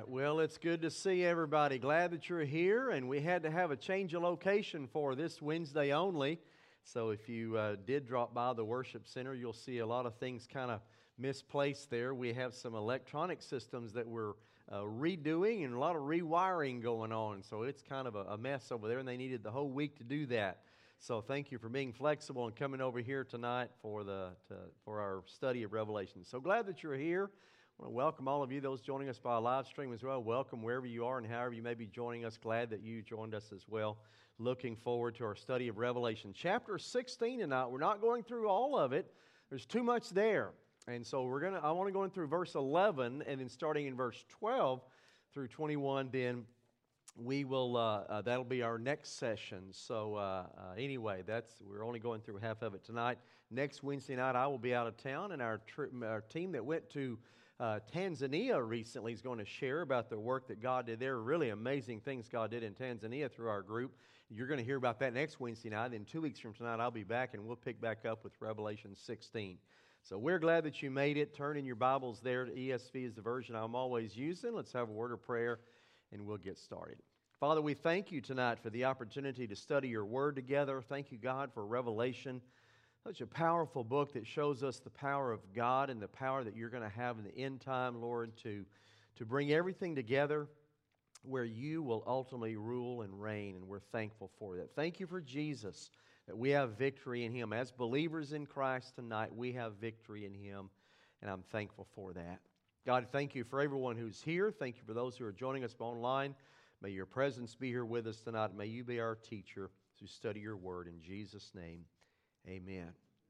right. Well, it's good to see everybody. Glad that you're here, and we had to have a change of location for this Wednesday only. So if you did drop by the worship center, you'll see a lot of things kind of misplaced there. We have some electronic systems that we're redoing and a lot of rewiring going on. So it's kind of a mess over there, and they needed the whole week to do that. So thank you for being flexible and coming over here tonight for our study of Revelation. So glad that you're here. I want to welcome all of you, those joining us by live stream as well. Welcome wherever you are and however you may be joining us. Glad that you joined us as well. Looking forward to our study of Revelation. Chapter 16 tonight. We're not going through all of it. There's too much there. And so I want to go in through verse 11 and then starting in verse 12 through 21, then we will, that'll be our next session. So anyway, we're only going through half of it tonight. Next Wednesday night, I will be out of town, and our team that went to Tanzania recently is going to share about the work that God did there. Really amazing things God did in Tanzania through our group. You're going to hear about that next Wednesday night. Then 2 weeks from tonight, I'll be back, and we'll pick back up with Revelation 16. So we're glad that you made it. Turn in your Bibles there. ESV is the version I'm always using. Let's have a word of prayer, and we'll get started. Father, we thank you tonight for the opportunity to study your word together. Thank you, God, for Revelation. Such a powerful book that shows us the power of God and the power that you're going to have in the end time, Lord, to bring everything together where you will ultimately rule and reign, and we're thankful for that. Thank you for Jesus, that we have victory in Him. As believers in Christ tonight, we have victory in Him, and I'm thankful for that. God, thank you for everyone who's here. Thank you for those who are joining us online. May your presence be here with us tonight. May you be our teacher to study your word. In Jesus' name, amen.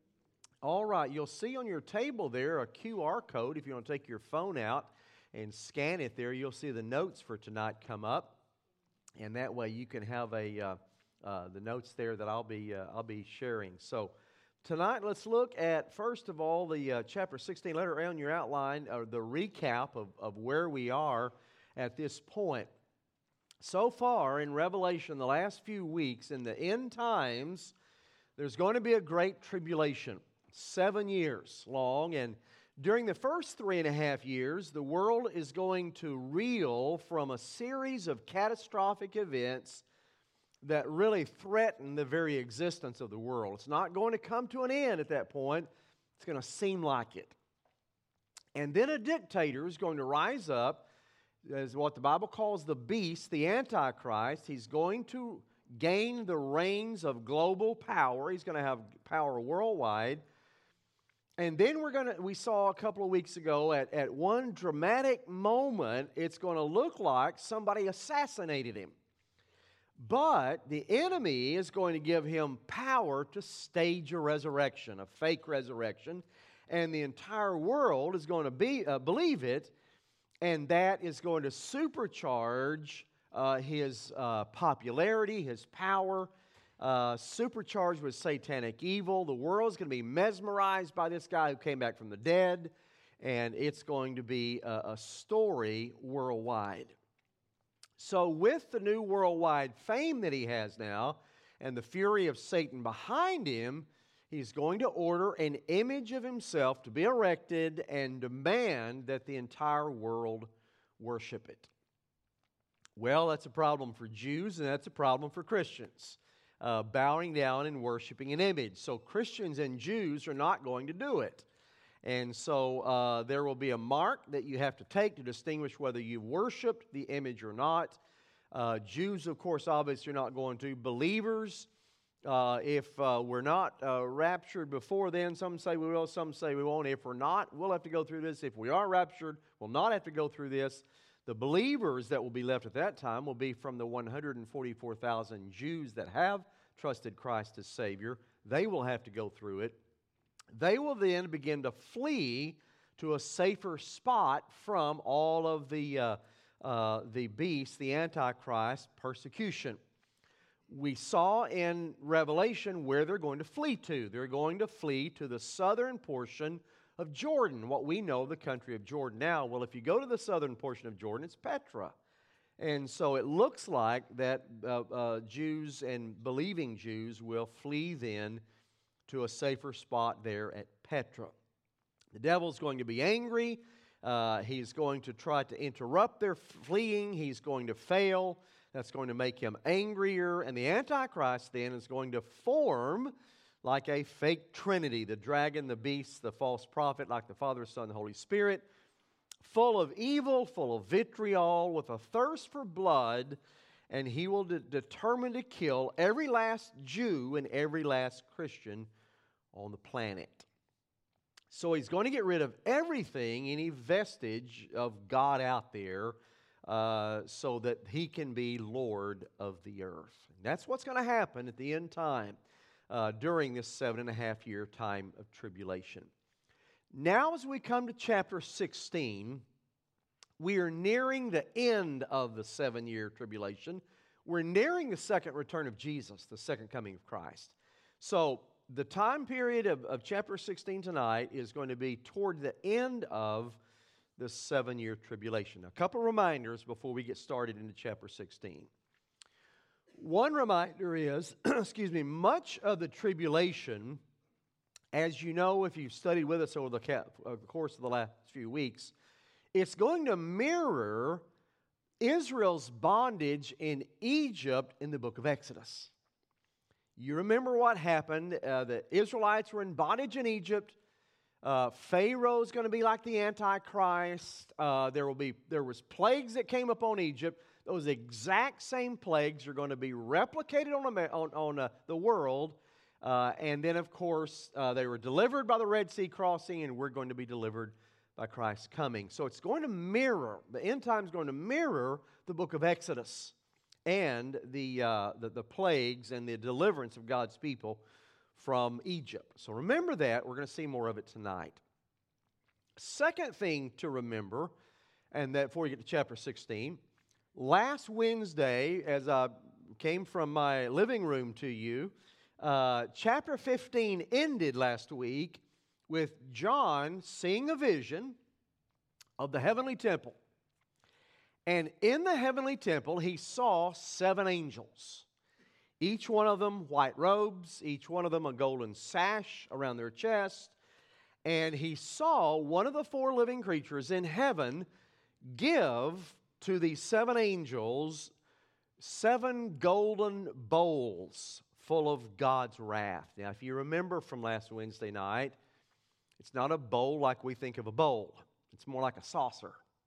All right, you'll see on your table there a QR code. If you want to take your phone out and scan it there, you'll see the notes for tonight come up. And that way you can have the notes there that I'll be sharing. So tonight, let's look at, first of all, the chapter 16 letter on your outline, or the recap of where we are at this point. So far in Revelation, the last few weeks, in the end times, there's going to be a great tribulation, 7 years long. And during the first 3.5 years, the world is going to reel from a series of catastrophic events that really threaten the very existence of the world. It's not going to come to an end at that point. It's going to seem like it. And then a dictator is going to rise up as what the Bible calls the beast, the Antichrist. He's going to gain the reins of global power. He's going to have power worldwide. And then we saw a couple of weeks ago at one dramatic moment, it's going to look like somebody assassinated him. But the enemy is going to give him power to stage a resurrection, a fake resurrection, and the entire world is going to believe it, and that is going to supercharge his popularity, his power, supercharged with satanic evil. The world is going to be mesmerized by this guy who came back from the dead, and it's going to be a story worldwide. So with the new worldwide fame that he has now, and the fury of Satan behind him, he's going to order an image of himself to be erected and demand that the entire world worship it. Well, that's a problem for Jews, and that's a problem for Christians, bowing down and worshiping an image. So Christians and Jews are not going to do it. And so there will be a mark that you have to take to distinguish whether you worshiped the image or not. Jews, of course, obviously are not going to. Believers, if we're not raptured before then, some say we will, some say we won't. If we're not, we'll have to go through this. If we are raptured, we'll not have to go through this. The believers that will be left at that time will be from the 144,000 Jews that have trusted Christ as Savior. They will have to go through it. They will then begin to flee to a safer spot from all of the beast, the Antichrist, persecution. We saw in Revelation where they're going to flee to. They're going to flee to the southern portion of Jordan, what we know the country of Jordan now. Well, if you go to the southern portion of Jordan, it's Petra. And so it looks like that Jews and believing Jews will flee then to a safer spot there at Petra. The devil's going to be angry. He's going to try to interrupt their fleeing. He's going to fail. That's going to make him angrier. And the Antichrist then is going to form like a fake trinity, the dragon, the beast, the false prophet, like the Father, Son, and Holy Spirit, full of evil, full of vitriol, with a thirst for blood, and he will determine to kill every last Jew and every last Christian on the planet. So he's going to get rid of everything, any vestige of God out there, so that he can be Lord of the earth. And that's what's going to happen at the end time during this 7.5-year time of tribulation. Now as we come to chapter 16, we are nearing the end of the 7-year tribulation. We're nearing the second return of Jesus, the second coming of Christ. So the time period of chapter 16 tonight is going to be toward the end of the 7-year tribulation. A couple reminders before we get started into chapter 16. One reminder is, much of the tribulation, as you know if you've studied with us over the course of the last few weeks, it's going to mirror Israel's bondage in Egypt in the book of Exodus. You remember what happened. The Israelites were in bondage in Egypt. Pharaoh is going to be like the Antichrist. There was plagues that came upon Egypt. Those exact same plagues are going to be replicated on the world. And then, of course, they were delivered by the Red Sea crossing, and we're going to be delivered by Christ's coming. So it's going to mirror, the end time is going to mirror the book of Exodus and the plagues and the deliverance of God's people from Egypt. So remember that. We're going to see more of it tonight. Second thing to remember, and that before you get to chapter 16, last Wednesday, as I came from my living room to you, chapter 15 ended last week with John seeing a vision of the heavenly temple. And in the heavenly temple, he saw 7 angels. Each one of them white robes, each one of them a golden sash around their chest. And he saw one of the 4 living creatures in heaven give to these 7 angels 7 golden bowls full of God's wrath. Now, if you remember from last Wednesday night, it's not a bowl like we think of a bowl. It's more like a saucer.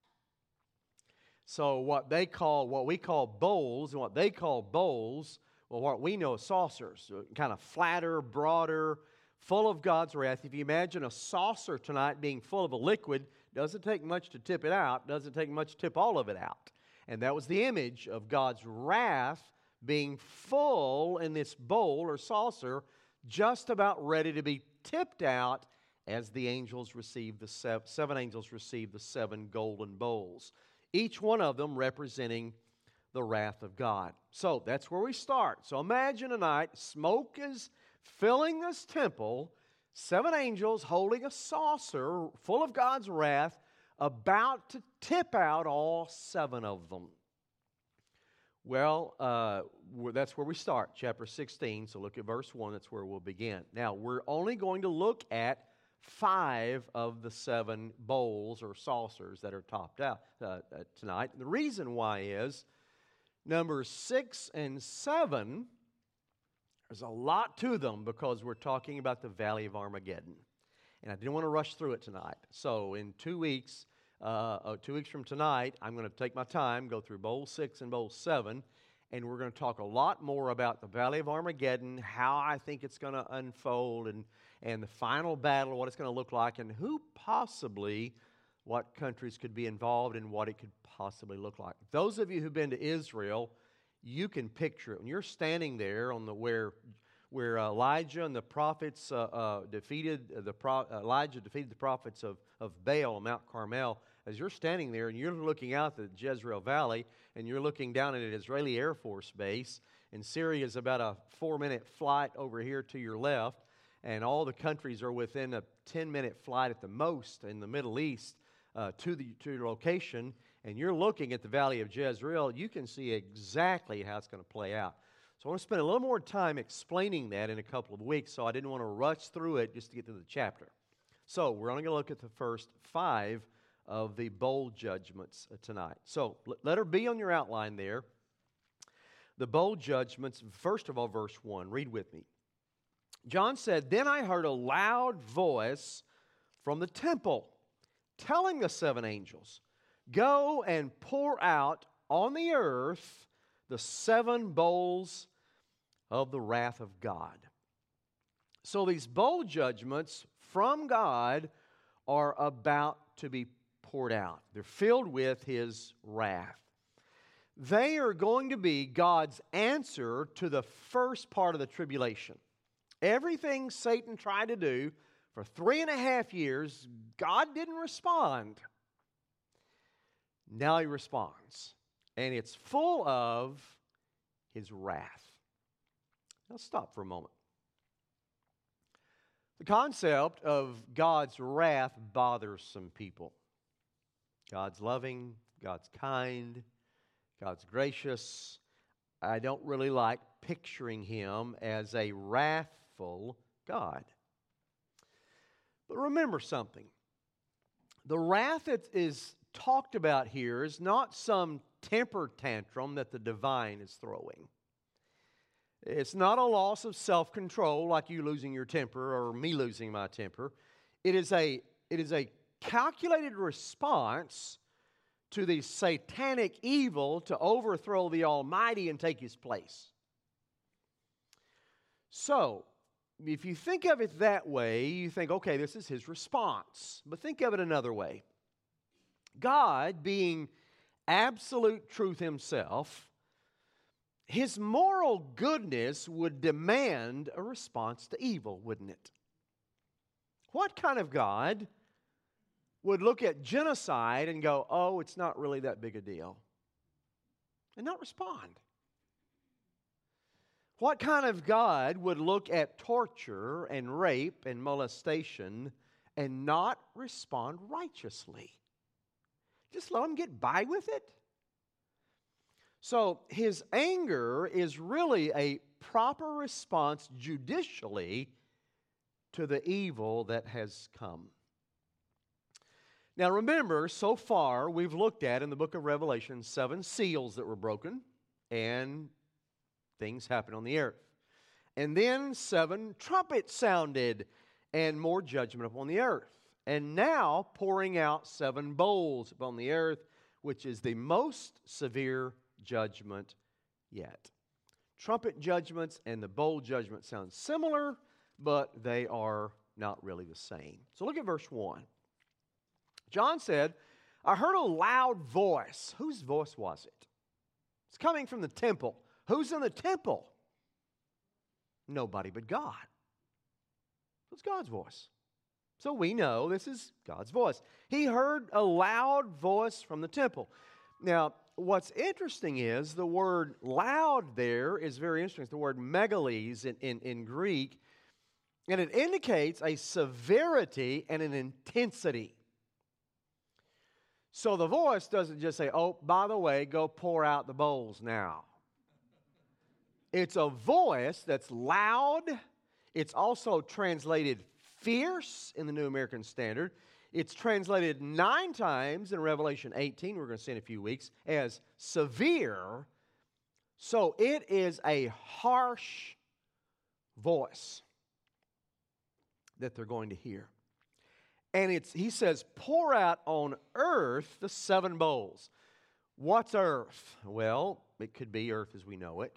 So what we call bowls and what they call bowls, well, what we know as saucers, kind of flatter, broader, full of God's wrath. If you imagine a saucer tonight being full of a liquid, doesn't take much to tip it out, doesn't take much to tip all of it out. And that was the image of God's wrath being full in this bowl or saucer, just about ready to be tipped out as the angels receive the 7 angels receive the 7 golden bowls. Each one of them representing the wrath of God. So that's where we start. So imagine tonight, smoke is filling this temple, 7 angels holding a saucer full of God's wrath, about to tip out all 7 of them. Well, that's where we start, chapter 16. So look at verse 1. That's where we'll begin. Now, we're only going to look at 5 of the 7 bowls or saucers that are topped out tonight. The reason why is numbers 6 and 7, there's a lot to them because we're talking about the Valley of Armageddon. And I didn't want to rush through it tonight. So in 2 weeks, 2 weeks from tonight, I'm going to take my time, go through bowl 6 and bowl 7, and we're going to talk a lot more about the Valley of Armageddon, how I think it's going to unfold, and the final battle, what it's going to look like, and what countries could be involved and what it could possibly look like. Those of you who've been to Israel, you can picture it. When you're standing there on where Elijah and the prophets Elijah defeated the prophets of Baal on Mount Carmel, as you're standing there and you're looking out the Jezreel Valley and you're looking down at an Israeli Air Force base, and Syria is about a 4-minute flight over here to your left, and all the countries are within a 10-minute flight at the most in the Middle East to your location, and you're looking at the Valley of Jezreel, you can see exactly how it's going to play out. So I want to spend a little more time explaining that in a couple of weeks, so I didn't want to rush through it just to get to the chapter. So we're only going to look at the first 5 of the bowl judgments tonight. So let her be on your outline there. The bowl judgments, first of all, verse 1. Read with me. John said, "Then I heard a loud voice from the temple telling the seven angels, 'Go and pour out on the earth the seven bowls of the wrath of God.'" So these bowl judgments from God are about to be poured out. They're filled with His wrath. They are going to be God's answer to the first part of the tribulation. Everything Satan tried to do for 3.5 years, God didn't respond. Now He responds. And it's full of His wrath. Now stop for a moment. The concept of God's wrath bothers some people. God's loving, God's kind, God's gracious. I don't really like picturing Him as a wrathful God. But remember something. The wrath that is talked about here is not some temper tantrum that the divine is throwing. It's not a loss of self-control like you losing your temper or me losing my temper. It is a calculated response to the satanic evil to overthrow the Almighty and take His place. So, if you think of it that way, you think, okay, this is His response. But think of it another way. God, being absolute truth Himself, His moral goodness would demand a response to evil, wouldn't it? What kind of God would look at genocide and go, oh, it's not really that big a deal, and not respond? What kind of God would look at torture and rape and molestation and not respond righteously? Just let them get by with it? So His anger is really a proper response judicially to the evil that has come. Now remember, so far we've looked at in the book of Revelation 7 seals that were broken and things happened on the earth. And then 7 trumpets sounded and more judgment upon the earth. And now pouring out 7 bowls upon the earth, which is the most severe judgment yet. Trumpet judgments and the bowl judgment sound similar, but they are not really the same. So look at verse 1. John said, "I heard a loud voice." Whose voice was it? It's coming from the temple. Who's in the temple? Nobody but God. It's God's voice. So we know this is God's voice. He heard a loud voice from the temple. Now, what's interesting is the word loud there is very interesting. It's the word megales in Greek, and it indicates a severity and an intensity. So the voice doesn't just say, oh, by the way, go pour out the bowls now. It's a voice that's loud. It's also translated fierce in the New American Standard. It's translated 9 times in Revelation 18, we're going to see in a few weeks, as severe. So it is a harsh voice that they're going to hear. And he says, pour out on earth the 7 bowls. What's earth? Well, it could be earth as we know it.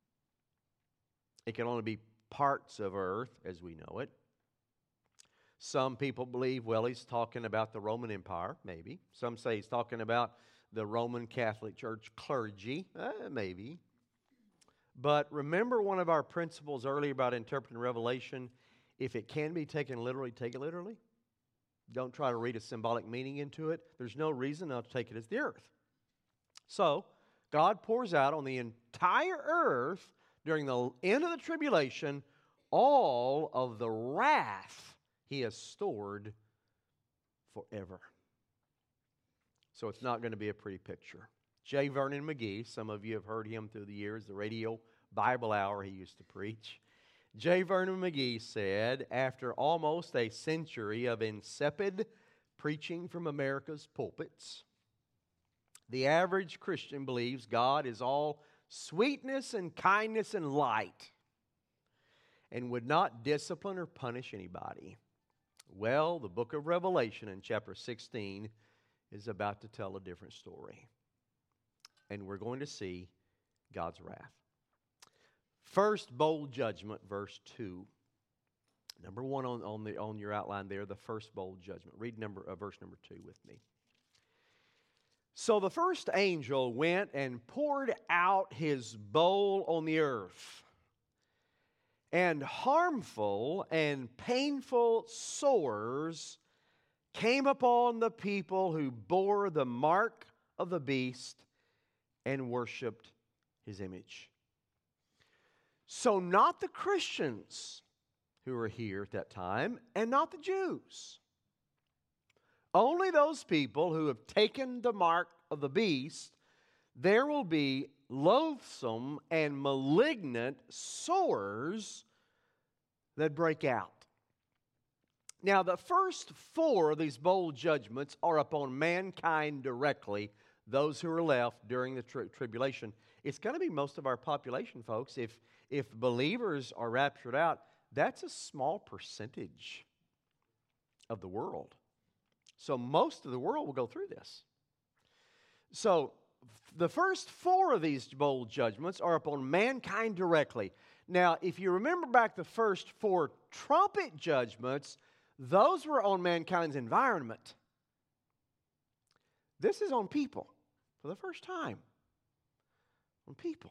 It can only be parts of earth as we know it. Some people believe, well, he's talking about the Roman Empire, maybe. Some say he's talking about the Roman Catholic Church clergy, maybe. But remember one of our principles earlier about interpreting Revelation, if it can be taken literally, take it literally. Don't try to read a symbolic meaning into it. There's no reason not to take it as the earth. So, God pours out on the entire earth during the end of the tribulation all of the wrath He has stored forever. So it's not going to be a pretty picture. J. Vernon McGee, some of you have heard him through the years, the radio Bible hour he used to preach. J. Vernon McGee said, after almost a century of insipid preaching from America's pulpits. The average Christian believes God is all sweetness and kindness and light and would not discipline or punish anybody. Well, the book of Revelation in chapter 16 is about to tell a different story. And we're going to see God's wrath. First bold judgment, verse 2. Number 1 on your outline there, the first bold judgment. Read verse number 2 with me. So the first angel went and poured out his bowl on the earth, and harmful and painful sores came upon the people who bore the mark of the beast and worshiped his image. So not the Christians who were here at that time, and not the Jews. Only those people who have taken the mark of the beast, there will be loathsome and malignant sores that break out. Now, the first 4 of these bold judgments are upon mankind directly, those who are left during the tribulation. It's going to be most of our population, folks. If believers are raptured out, that's a small percentage of the world. So most of the world will go through this. So the first 4 of these bold judgments are upon mankind directly. Now, if you remember back the first 4 trumpet judgments, those were on mankind's environment. This is on people for the first time. On people.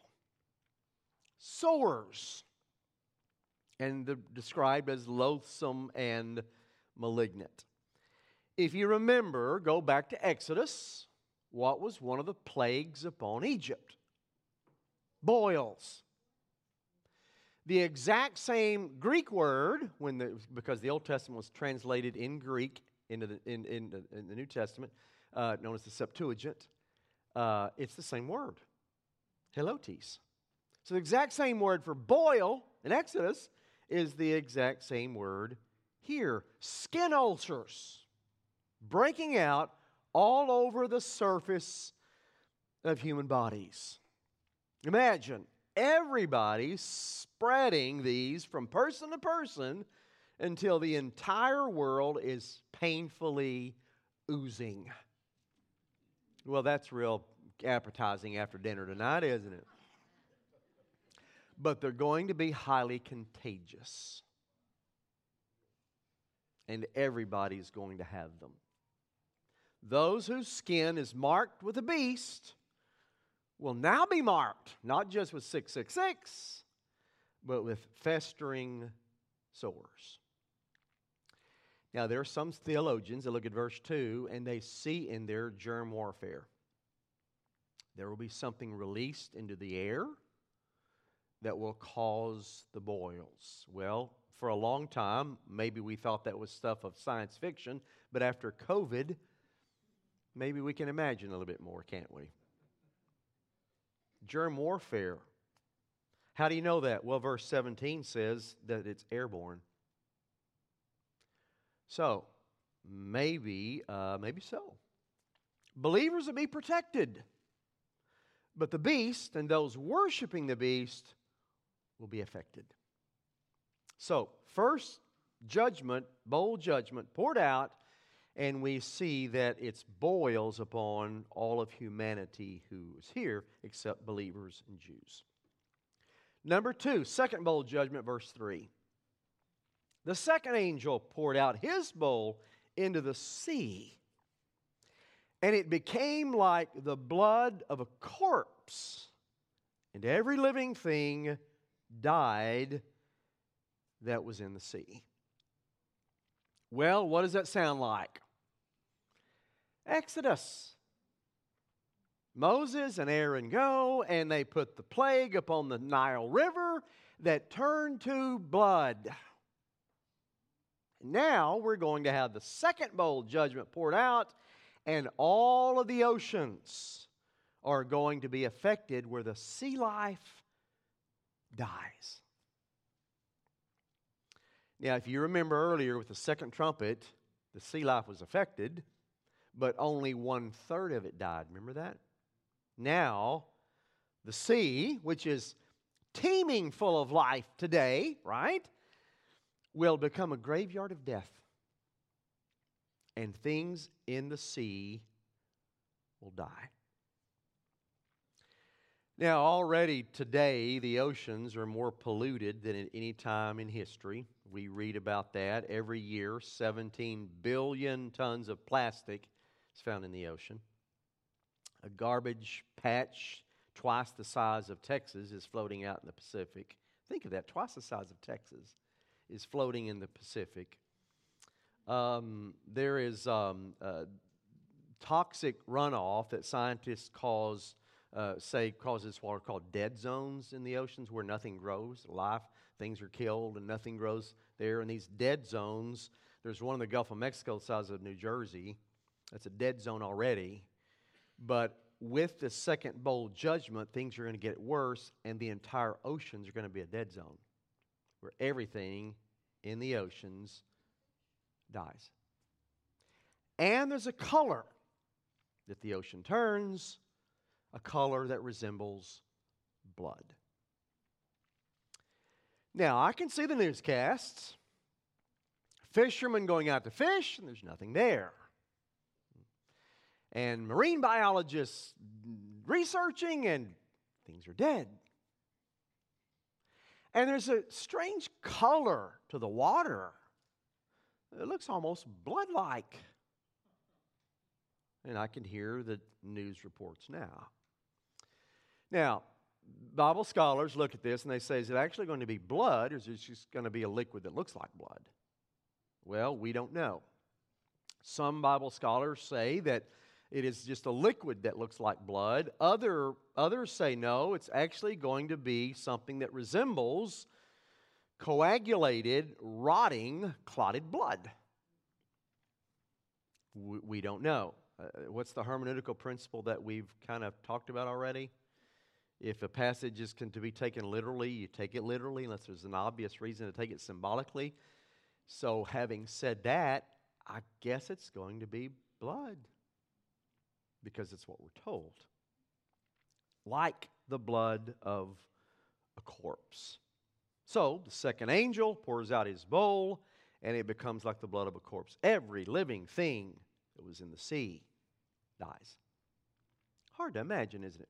Sores. And described as loathsome and malignant. If you remember, go back to Exodus. What was one of the plagues upon Egypt? Boils. The exact same Greek word, because the Old Testament was translated in Greek in the New Testament, known as the Septuagint, it's the same word, helotes. So the exact same word for boil in Exodus is the exact same word here. Skin ulcers breaking out all over the surface of human bodies. Imagine everybody spreading these from person to person until the entire world is painfully oozing. Well, that's real appetizing after dinner tonight, isn't it? But they're going to be highly contagious. And everybody's going to have them. Those whose skin is marked with a beast will now be marked, not just with 666, but with festering sores. Now, there are some theologians that look at verse 2 and they see in there germ warfare. There will be something released into the air that will cause the boils. Well, for a long time, maybe we thought that was stuff of science fiction, but after COVID, maybe we can imagine a little bit more, can't we? Germ warfare. How do you know that? Well, verse 17 says that it's airborne. So, maybe so. Believers will be protected. But the beast and those worshiping the beast will be affected. So, first judgment, bold judgment poured out, and we see that it's boils upon all of humanity who is here, except believers and Jews. Number 2, second bold judgment, verse 3. The second angel poured out his bowl into the sea, and it became like the blood of a corpse, and every living thing died that was in the sea. Well, what does that sound like? Exodus. Moses and Aaron go, and they put the plague upon the Nile River that turned to blood. Now we're going to have the second bold judgment poured out, and all of the oceans are going to be affected where the sea life dies. Now, if you remember earlier with the second trumpet, The sea life was affected, but only 1/3 of it died. Remember that? Now, the sea, which is teeming full of life today, right, will become a graveyard of death. And things in the sea will die. Now, already today, the oceans are more polluted than at any time in history. We read about that every year. 17 billion tons of plastic is found in the ocean. A garbage patch twice the size of Texas is floating out in the Pacific. Think of that, twice the size of Texas is floating in the Pacific. There is toxic runoff that scientists causes what are called dead zones in the oceans, where nothing grows. Things are killed and nothing grows there. In these dead zones, there's one in the Gulf of Mexico the size of New Jersey. That's a dead zone already. But with the second bowl judgment, things are going to get worse, and the entire oceans are going to be a dead zone, where everything in the oceans dies. And there's a color that the ocean turns, a color that resembles blood. Now, I can see the newscasts. Fishermen going out to fish, and there's nothing there. And marine biologists researching, and things are dead. And there's a strange color to the water. It looks almost blood-like. And I can hear the news reports now. Now, Bible scholars look at this and they say, is it actually going to be blood, or is it just going to be a liquid that looks like blood? Well, we don't know. Some Bible scholars say that it is just a liquid that looks like blood. Others say no, it's actually going to be something that resembles coagulated, rotting, clotted blood. We don't know. What's the hermeneutical principle that we've kind of talked about already? If a passage is to be taken literally, you take it literally, unless there's an obvious reason to take it symbolically. So having said that, I guess it's going to be blood, because it's what we're told. Like the blood of a corpse. So the second angel pours out his bowl, and it becomes like the blood of a corpse. Every living thing that was in the sea dies. Hard to imagine, isn't it?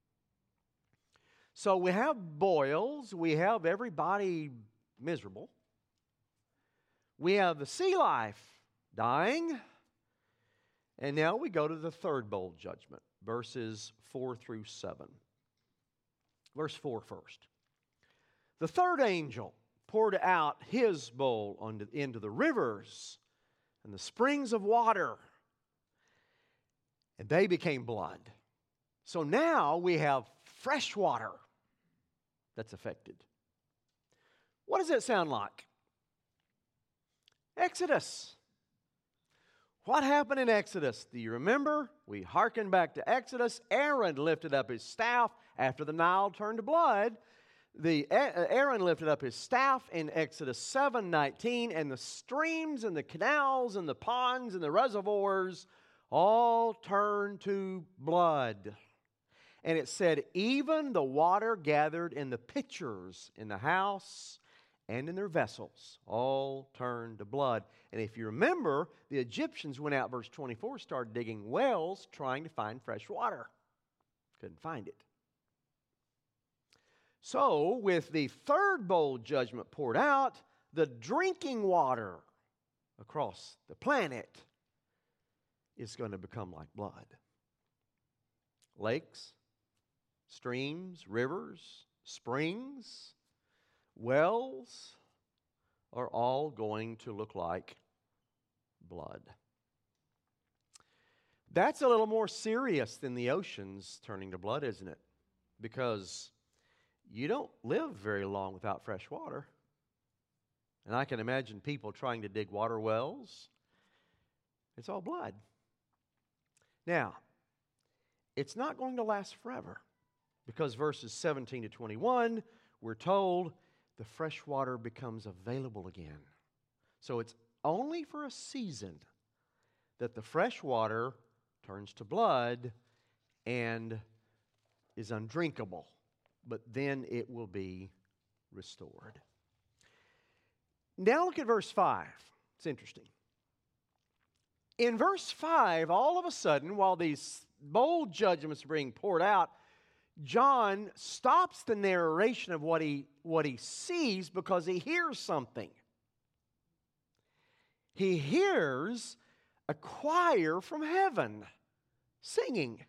So we have boils, we have everybody miserable. We have the sea life dying. And now we go to the third bowl judgment, verses 4 through 7. Verse 4 first. The third angel poured out his bowl into the rivers and the springs of water, and they became blood. So now we have fresh water that's affected. What does that sound like? Exodus. What happened in Exodus? Do you remember? We hearken back to Exodus. Aaron lifted up his staff after the Nile turned to blood. Aaron lifted up his staff in Exodus 7:19, and the streams and the canals and the ponds and the reservoirs all turned to blood. And it said, even the water gathered in the pitchers in the house and in their vessels all turned to blood. And if you remember, the Egyptians went out, verse 24, started digging wells trying to find fresh water. Couldn't find it. So, with the third bowl judgment poured out, the drinking water across the planet is going to become like blood. Lakes, streams, rivers, springs, wells are all going to look like blood. That's a little more serious than the oceans turning to blood, isn't it? Because you don't live very long without fresh water. And I can imagine people trying to dig water wells. It's all blood. Now, it's not going to last forever, because verses 17 to 21, we're told the fresh water becomes available again. So it's only for a season that the fresh water turns to blood and is undrinkable, but then it will be restored. Now look at verse 5. It's interesting. In verse 5, all of a sudden, while these bold judgments are being poured out, John stops the narration of what he sees because he hears something. He hears a choir from heaven singing.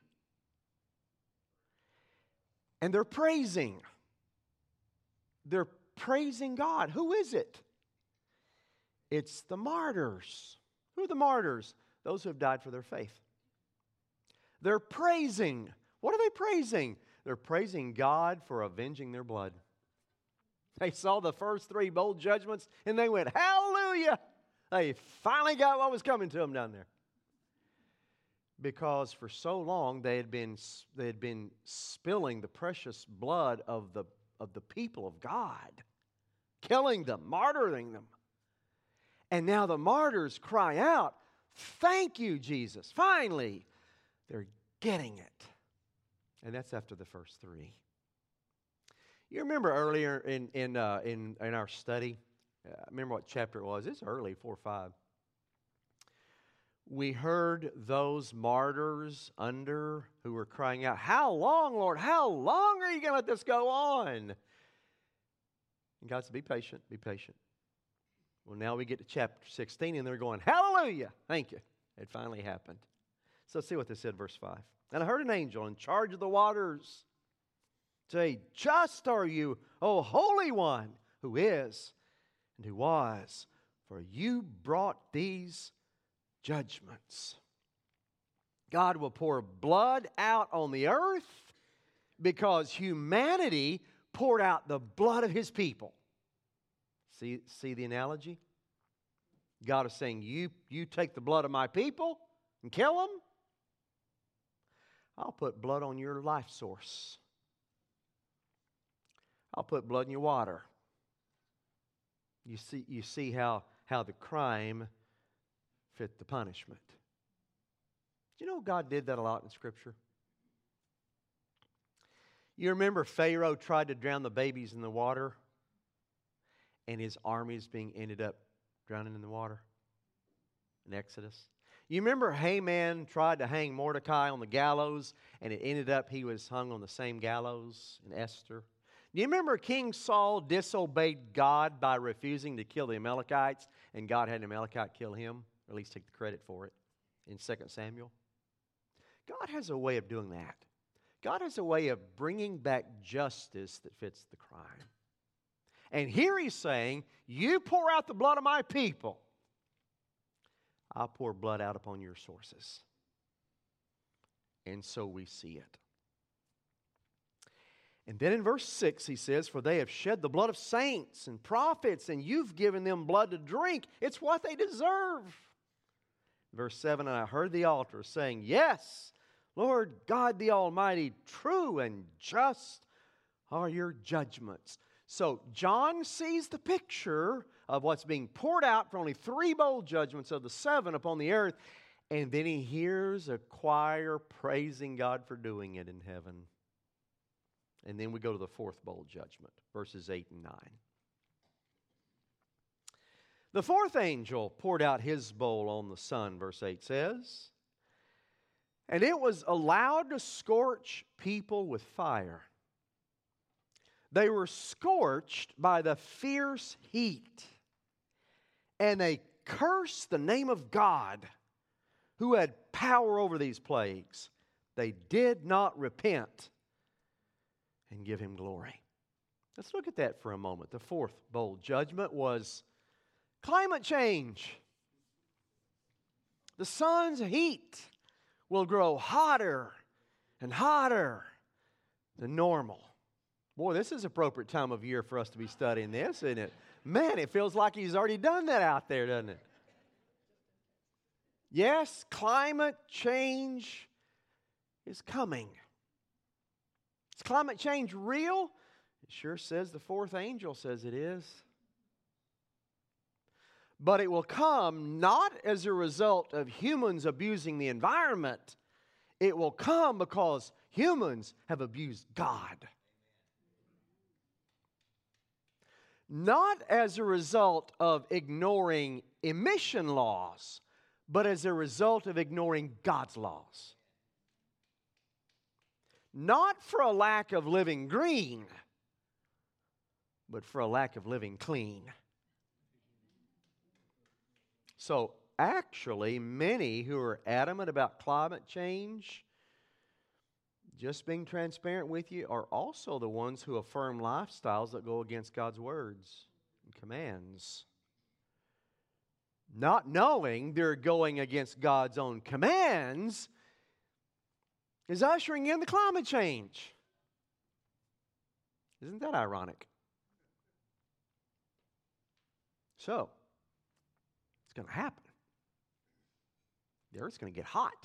And they're praising. They're praising God. Who is it? It's the martyrs. Who are the martyrs? Those who have died for their faith. They're praising. What are they praising? They're praising God for avenging their blood. They saw the first 3 bold judgments and they went, hallelujah! They finally got what was coming to them down there. Because for so long they had been spilling the precious blood of the people of God, killing them, martyring them. And now the martyrs cry out, thank you, Jesus. Finally, they're getting it. And that's after the first 3. You remember earlier in our study, I remember what chapter it was. It's early, 4 or 5. We heard those martyrs who were crying out, how long, Lord? How long are you going to let this go on? And God said, be patient, be patient. Well, now we get to chapter 16, and they're going, hallelujah, thank you. It finally happened. So let's see what they said, verse 5. And I heard an angel in charge of the waters say, just are you, O Holy One, who is and who was, for you brought these judgments. God will pour blood out on the earth because humanity poured out the blood of His people. See the analogy? God is saying, you take the blood of my people and kill them. I'll put blood on your life source. I'll put blood in your water. You see how the crime fit the punishment. Do you know God did that a lot in Scripture? You remember Pharaoh tried to drown the babies in the water, and his armies ended up drowning in the water in Exodus. You remember Haman tried to hang Mordecai on the gallows, and it ended up he was hung on the same gallows in Esther. Do you remember King Saul disobeyed God by refusing to kill the Amalekites, and God had an Amalekite kill him, or at least take the credit for it, in 2 Samuel? God has a way of doing that. God has a way of bringing back justice that fits the crime. And here He's saying, you pour out the blood of my people, I'll pour blood out upon your sources. And so we see it. And then in verse 6 he says, for they have shed the blood of saints and prophets, and you've given them blood to drink. It's what they deserve. Verse 7, and I heard the altar saying, yes, Lord God the Almighty, true and just are your judgments. So John sees the picture of what's being poured out for only 3 bold judgments of the 7 upon the earth. And then he hears a choir praising God for doing it in heaven. And then we go to the 4th bold judgment, verses 8 and 9. The 4th angel poured out his bowl on the sun, verse 8 says, and it was allowed to scorch people with fire. They were scorched by the fierce heat, and they cursed the name of God, who had power over these plagues. They did not repent and give Him glory. Let's look at that for a moment. The 4th bold judgment was climate change. The sun's heat will grow hotter and hotter than normal. Boy, this is an appropriate time of year for us to be studying this, isn't it? Man, it feels like He's already done that out there, doesn't it? Yes, climate change is coming. Is climate change real? It sure says the 4th angel says it is. But it will come not as a result of humans abusing the environment. It will come because humans have abused God. Not as a result of ignoring emission laws, but as a result of ignoring God's laws. Not for a lack of living green, but for a lack of living clean. So actually, many who are adamant about climate change, just being transparent with you, are also the ones who affirm lifestyles that go against God's words and commands. Not knowing they're going against God's own commands is ushering in the climate change. Isn't that ironic? So, it's going to happen. The earth's going to get hot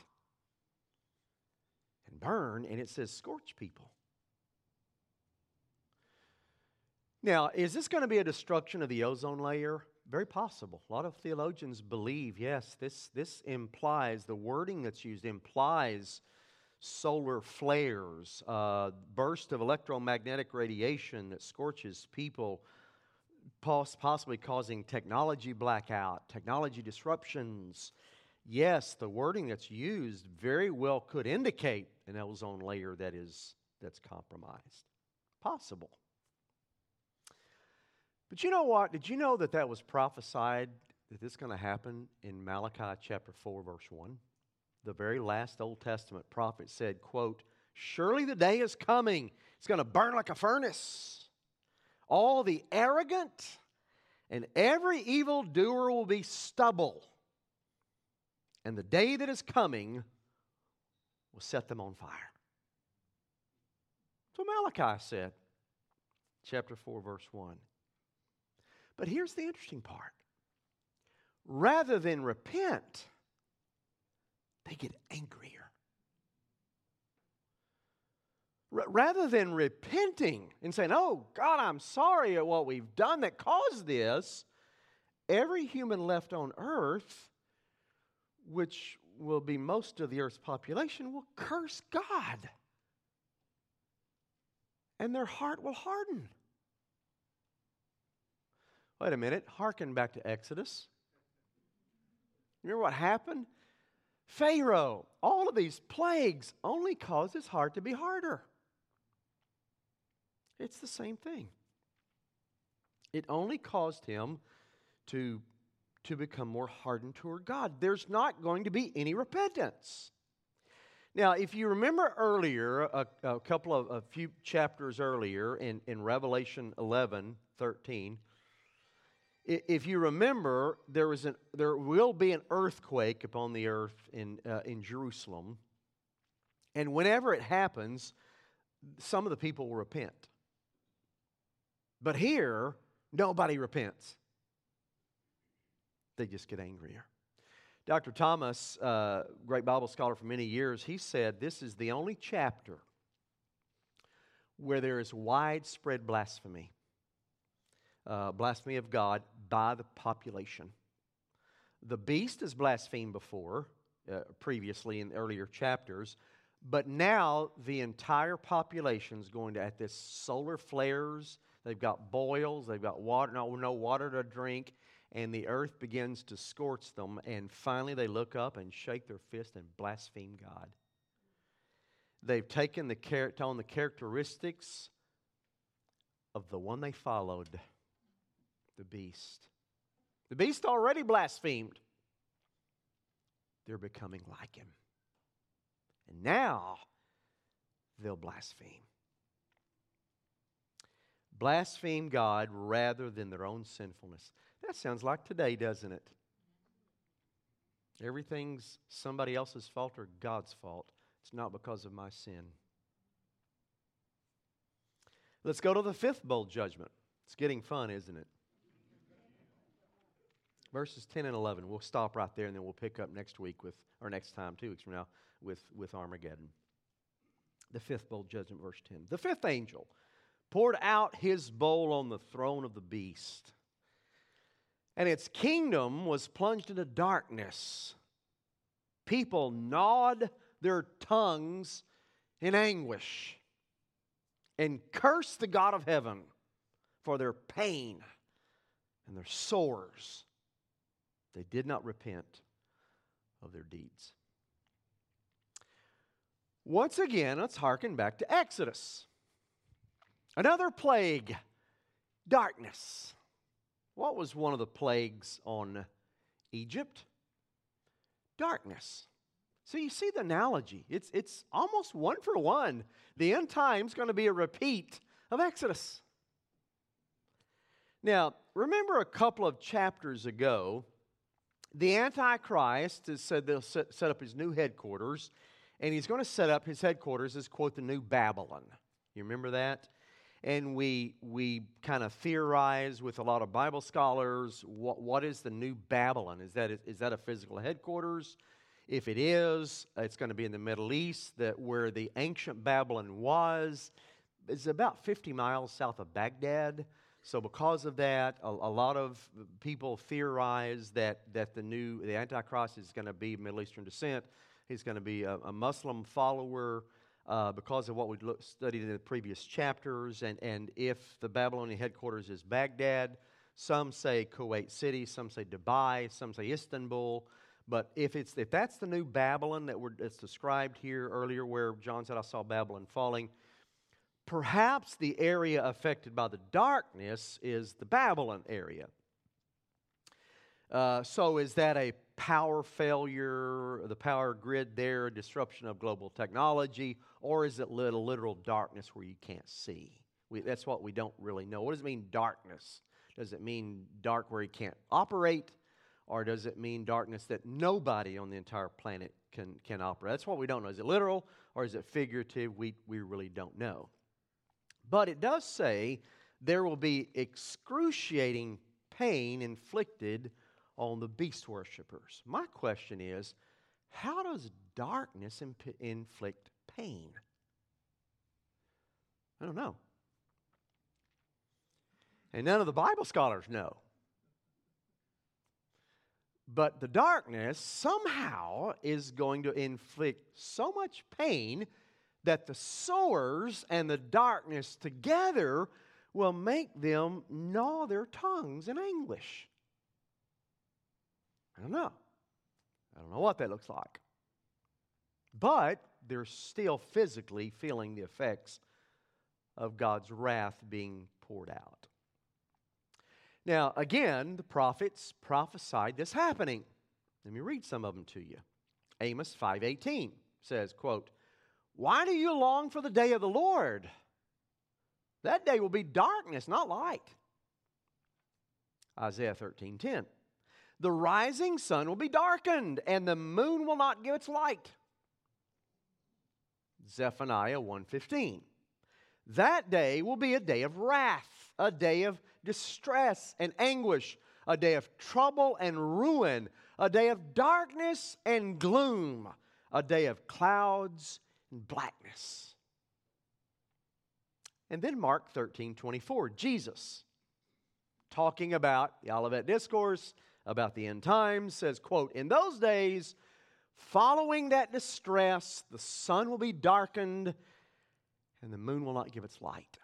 and burn, and it says scorch people. Now, is this going to be a destruction of the ozone layer? Very possible. A lot of theologians believe, yes, this implies, the wording that's used implies solar flares, burst of electromagnetic radiation that scorches people, possibly causing technology blackout, technology disruptions. Yes, the wording that's used very well could indicate an ozone layer that's compromised. Possible. But you know what? Did you know that was prophesied, that this is going to happen in Malachi chapter 4, verse 1? The very last Old Testament prophet said, quote, "Surely the day is coming. It's going to burn like a furnace. All the arrogant and every evildoer will be stubble. And the day that is coming will set them on fire." So Malachi said, chapter 4, verse 1. But here's the interesting part. Rather than repent, they get angrier. Rather than repenting and saying, "Oh, God, I'm sorry at what we've done that caused this," every human left on earth, which will be most of the earth's population, will curse God. And their heart will harden. Wait a minute, hearken back to Exodus. Remember what happened? Pharaoh, all of these plagues only caused his heart to be harder. It's the same thing. It only caused him to become more hardened toward God. There's not going to be any repentance. Now, if you remember earlier, a few chapters earlier in Revelation 11:13, if you remember, there will be an earthquake upon the earth in Jerusalem, and whenever it happens, some of the people will repent. But here, nobody repents. They just get angrier. Dr. Thomas, great Bible scholar for many years, he said this is the only chapter where there is widespread blasphemy. Blasphemy of God by the population. The beast is blasphemed before, previously in earlier chapters, but now the entire population is going to, at this solar flares, they've got boils, they've got water, no water to drink, and the earth begins to scorch them, and finally they look up and shake their fist and blaspheme God. They've taken the characteristics of the one they followed, the beast. The beast already blasphemed. They're becoming like him. And now they'll blaspheme. Blaspheme God rather than their own sinfulness. That sounds like today, doesn't it? Everything's somebody else's fault or God's fault. It's not because of my sin. Let's go to the fifth bowl judgment. It's getting fun, isn't it? Verses 10 and 11. We'll stop right there and then we'll pick up next week or next time, 2 weeks from now, with Armageddon. The fifth bowl judgment, verse 10. The fifth angel poured out his bowl on the throne of the beast. and its kingdom was plunged into darkness. People gnawed their tongues in anguish and cursed the God of heaven for their pain and their sores. They did not repent of their deeds. Once again, let's hearken back to Exodus. Another plague, darkness. What was one of the plagues on Egypt? Darkness. So you see the analogy. It's almost one for one. The end time's going to be a repeat of Exodus. Now, remember a couple of chapters ago, the Antichrist has said they'll set up his new headquarters, and he's going to set up his headquarters as, quote, the new Babylon. You remember that? And we kind of theorize with a lot of Bible scholars, what is the new Babylon? Is that a physical headquarters? If it is, it's going to be in the Middle East, where the ancient Babylon was. It's about 50 miles south of Baghdad. So because of that, a lot of people theorize that the Antichrist is going to be Middle Eastern descent. He's going to be a Muslim follower because of what we studied in the previous chapters. And if the Babylonian headquarters is Baghdad, some say Kuwait City, some say Dubai, some say Istanbul. But if that's the new Babylon that's described here earlier, where John said, I saw Babylon falling, perhaps the area affected by the darkness is the Babylon area. So is that a power failure, the power grid there, a disruption of global technology, or is it literal darkness where you can't see? That's what we don't really know. What does it mean, darkness? Does it mean dark where you can't operate? Or does it mean darkness that nobody on the entire planet can operate? That's what we don't know. Is it literal or is it figurative? We really don't know. But it does say there will be excruciating pain inflicted on the beast worshipers. My question is, how does darkness inflict pain? I don't know. And none of the Bible scholars know. But the darkness somehow is going to inflict so much pain that the sores and the darkness together will make them gnaw their tongues in anguish. I don't know. I don't know what that looks like. But they're still physically feeling the effects of God's wrath being poured out. Now, again, the prophets prophesied this happening. Let me read some of them to you. Amos 5:18 says, quote, "Why do you long for the day of the Lord? That day will be darkness, not light." Isaiah 13:10, "The rising sun will be darkened, and the moon will not give its light." Zephaniah 1:15, "That day will be a day of wrath, a day of distress and anguish, a day of trouble and ruin, a day of darkness and gloom, a day of clouds and blackness." And then Mark 13:24, Jesus, talking about the Olivet Discourse, about the end times, says, quote, "In those days, following that distress, the sun will be darkened and the moon will not give its light."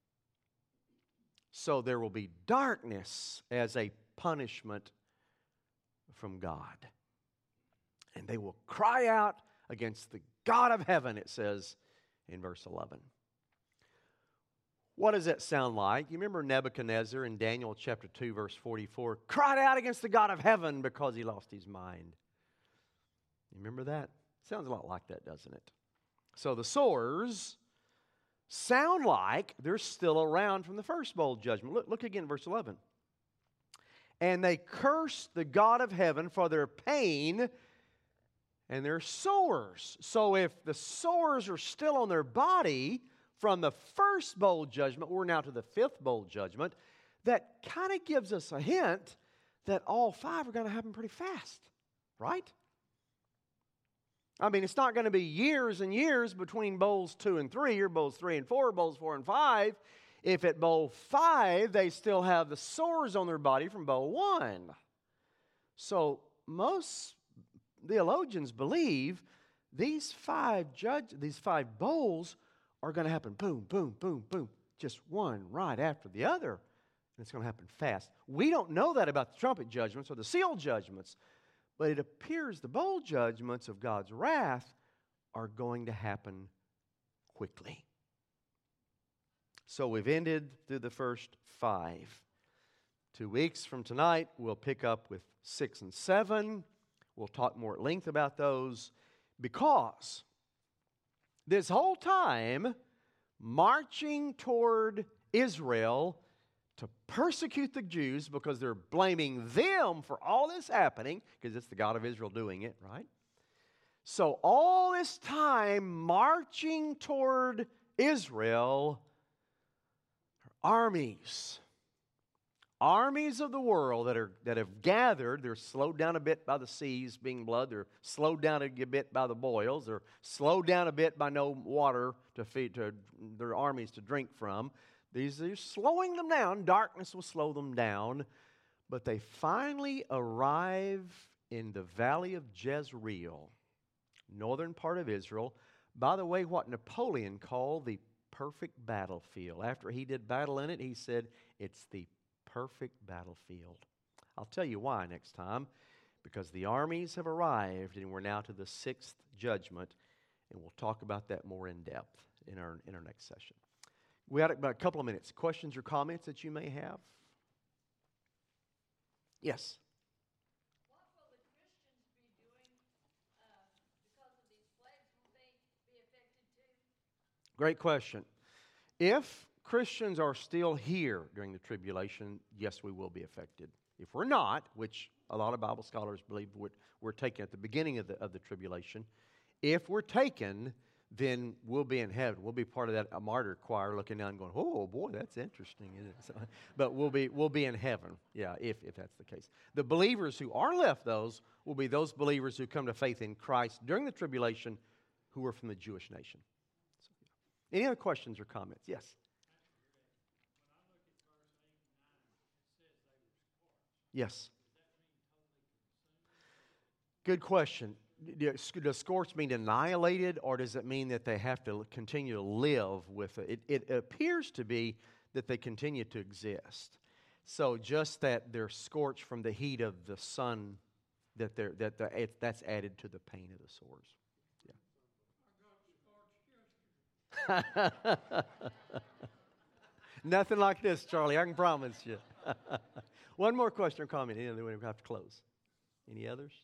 So there will be darkness as a punishment from God. And they will cry out against the God of heaven, it says in verse 11. What does that sound like? You remember Nebuchadnezzar in Daniel chapter 2, verse 44, cried out against the God of heaven because he lost his mind. You remember that? Sounds a lot like that, doesn't it? So the sores sound like they're still around from the first bowl judgment. Look again, verse 11. "And they cursed the God of heaven for their pain and their sores." So if the sores are still on their body from the first bowl judgment, we're now to the fifth bowl judgment, that kind of gives us a hint that all five are going to happen pretty fast, right? I mean, it's not going to be years and years between bowls 2 and 3, or bowls 3 and 4, bowls 4 and 5. If at bowl 5 they still have the sores on their body from bowl 1. So most theologians believe these 5 bowls are going to happen boom, boom, boom, boom, just one right after the other. And it's going to happen fast. We don't know that about the trumpet judgments or the seal judgments, but it appears the bowl judgments of God's wrath are going to happen quickly. So we've ended through the first 5. 2 weeks from tonight, we'll pick up with 6 and 7. We'll talk more at length about those, because this whole time, marching toward Israel to persecute the Jews because they're blaming them for all this happening, because it's the God of Israel doing it, right? So all this time marching toward Israel, armies of the world that have gathered. They're slowed down a bit by the seas being blood. They're slowed down a bit by the boils. They're slowed down a bit by no water to feed to their armies to drink from. These are slowing them down. Darkness will slow them down. But they finally arrive in the valley of Jezreel, northern part of Israel. By the way, what Napoleon called the perfect battlefield. After he did battle in it, he said, it's the perfect battlefield. I'll tell you why next time. Because the armies have arrived, and we're now to the 6th judgment, and we'll talk about that more in depth in our next session. We had about a couple of minutes. Questions or comments that you may have? Yes. What will the Christians be doing because of these plagues? Will they be affected too? Great question. If Christians are still here during the tribulation, yes, we will be affected. If we're not, which a lot of Bible scholars believe we're taken at the beginning of the tribulation, if we're taken, then we'll be in heaven. We'll be part of that martyr choir looking down and going, oh boy, that's interesting, isn't it? So, but we'll be in heaven, yeah, if that's the case. The believers who are left, those will be those believers who come to faith in Christ during the tribulation who are from the Jewish nation. So, yeah. Any other questions or comments? Yes. Yes. Good question. Does scorched mean annihilated, or does it mean that they have to continue to live with it? It appears to be that they continue to exist. So just that they're scorched from the heat of the sun, that's added to the pain of the sores. Yeah. Nothing like this, Charlie. I can promise you. One more question or comment, and then we have to close. Any others?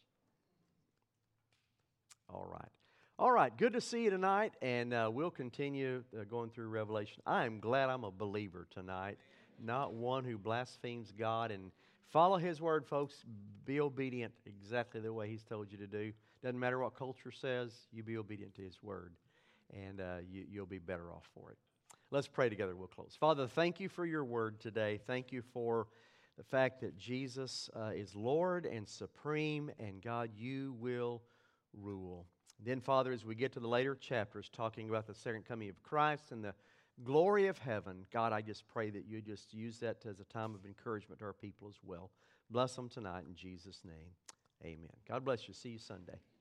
All right. Good to see you tonight, and we'll continue going through Revelation. I am glad I'm a believer tonight, not one who blasphemes God. And follow His word, folks. Be obedient exactly the way He's told you to do. Doesn't matter what culture says, you be obedient to His word, and you'll be better off for it. Let's pray together. We'll close. Father, thank you for your word today. Thank you for the fact that Jesus is Lord and supreme, and God, you will rule. Then, Father, as we get to the later chapters talking about the second coming of Christ and the glory of heaven, God, I just pray that you just use that as a time of encouragement to our people as well. Bless them tonight in Jesus' name. Amen. God bless you. See you Sunday.